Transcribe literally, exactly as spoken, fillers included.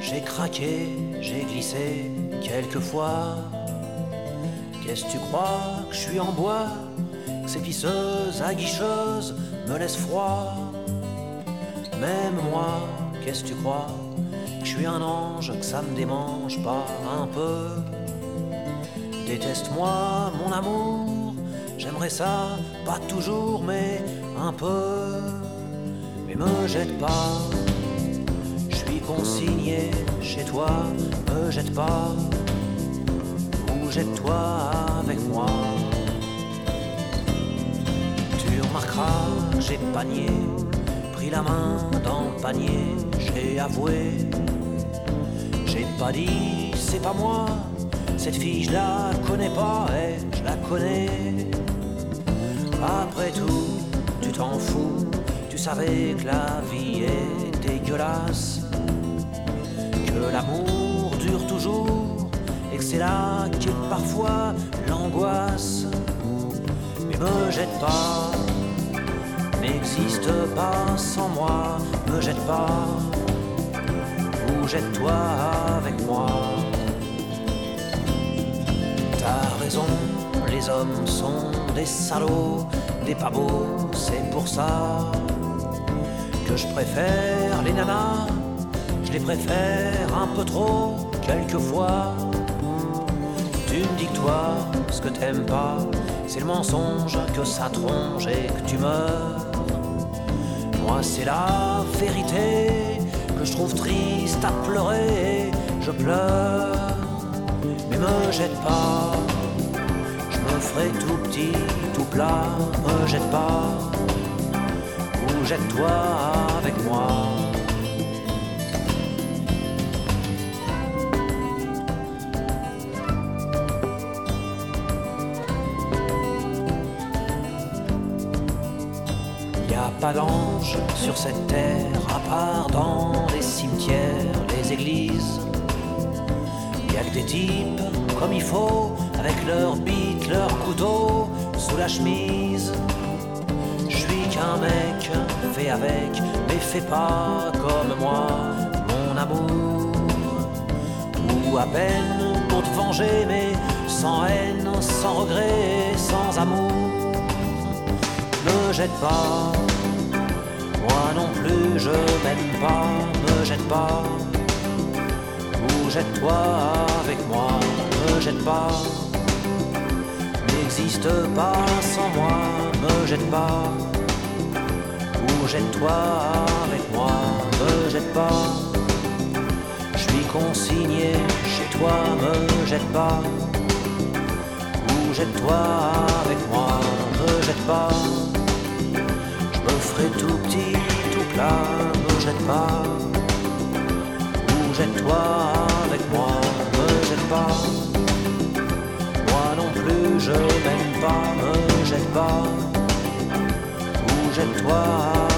J'ai craqué, j'ai glissé quelquefois. Qu'est-ce que tu crois que je suis en bois? Que ces pisseuses aguicheuses me laissent froid. Même moi, qu'est-ce que tu crois? Que je suis un ange, que ça me démange pas un peu. Déteste-moi mon amour, j'aimerais ça, pas toujours mais un peu. Mais me jette pas, je suis consigné chez toi, me jette pas. Ou jette-toi avec moi. Tu remarqueras, j'ai panier, pris la main dans le panier, j'ai avoué. J'ai pas dit, c'est pas moi, cette fille je la connais pas, et je la connais. Après tout, tu t'en fous, tu savais que la vie est dégueulasse, que l'amour dure toujours, et que c'est là qu'il y a parfois l'angoisse. Mais me jette pas, n'existe pas sans moi, me jette pas, ou jette-toi avec moi. T'as raison, les hommes sont des salauds, des pas beaux, c'est pour ça que je préfère les nanas, je les préfère un peu trop, quelquefois. Tu me dis que toi, ce que t'aimes pas, c'est le mensonge, que ça tronche et que tu meurs. Moi c'est la vérité que je trouve triste à pleurer, je pleure. Mais me jette pas, je me ferai tout petit, tout plat, me jette pas, ou jette-toi avec moi. Y'a pas d'ange sur cette terre, à part dans les cimetières, les églises. Y'a que des types comme il faut, avec leurs bites, leurs couteaux sous la chemise. Je suis qu'un mec fait avec, mais fais pas comme moi, mon amour. Ou à peine pour te venger, mais sans haine, sans regret, sans amour. Me jette pas, moi non plus je m'aime pas, me jette pas. Ou jette-toi avec moi, me jette pas. N'existe pas sans moi, me jette pas. Ou jette-toi avec moi, me jette pas. Je suis consigné chez toi, me jette pas. Ou jette-toi avec moi, me jette pas. Je me ferai tout petit, tout plat, me jette pas. Ou jette-toi avec moi, me jette pas. Moi non plus je m'aime pas, me jette pas. Ou jette-toi